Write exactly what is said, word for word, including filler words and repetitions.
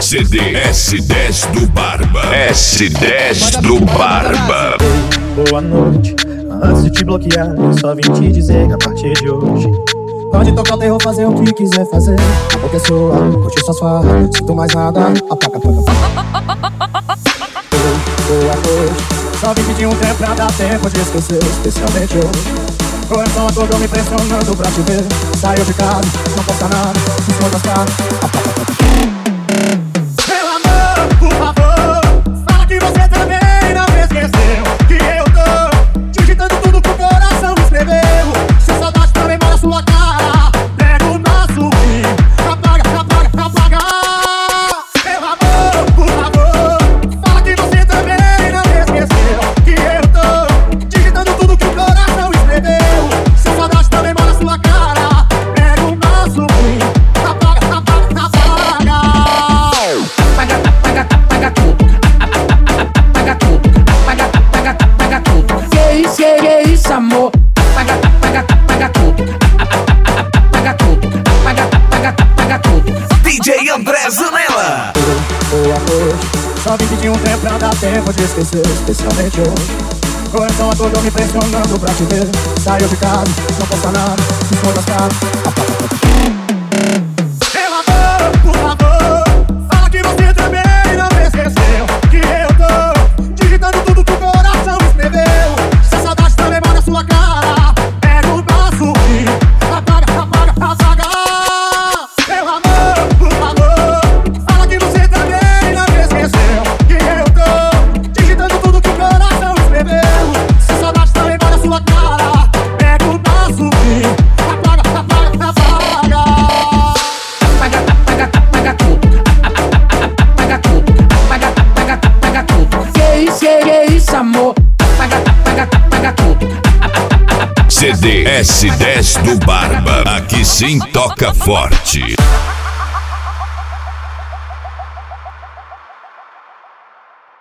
C D S dez do Barba. S dez do Barba. Boa noite, antes de te bloquear, eu só vim te dizer que a partir de hoje pode tocar o terror, fazer o que quiser fazer. A boca é sua, curte só sua, não sinto mais nada. Apaga, apaga, apaga. Boa noite, só vim pedir um tempo pra dar tempo de esquecer, especialmente hoje. Coração acordou me pressionando pra te ver. Saiu de casa, não posta nada, se for gastar. Apaga, apaga. Meu amor, por favor, fala que você também não me esqueceu. Que eu tô digitando tudo que o coração escreveu. Se saudade também mora sua cara, pega o nosso fim. Apaga, apaga, apaga. Meu amor, por favor, fala que você também não me esqueceu. Que eu tô digitando tudo que o coração escreveu. Se saudade também mora sua cara, pega o nosso fim. Apaga, apaga, apaga. Apaga, apaga, apaga tudo. Apaga tudo. Apaga, apaga, apaga tudo. Que isso, que isso, amor? Apaga, apaga, apaga tudo. Apaga tudo. Apaga, apaga, apaga tudo. D J André Zanella. Boa noite, só vim pedir um tempo pra dar tempo de esquecer, especialmente hoje. Coração acordou me pressionando pra te ver. Saiu de casa, não posta nada, se for gastar. Apaga, apaga. Meu amor, por favor, fala que você também não me esqueceu. Que eu tô digitando tudo que o coração escreveu. Se a saudade também mora sua cara, pega o nosso fim. Apaga, apaga, apaga. Meu amor, por favor, fala que você também não me esqueceu. Que eu tô digitando tudo que o coração escreveu. Se a saudade também mora sua cara, pega o nosso fim. Apaga, apaga, apaga. Apaga, apaga, apaga tudo. Apaga tudo. Apaga, apaga, apaga tudo. Que isso, que isso, amor? Apaga, apaga, apaga tudo. C D S dez do Barba. Aqui sim toca forte.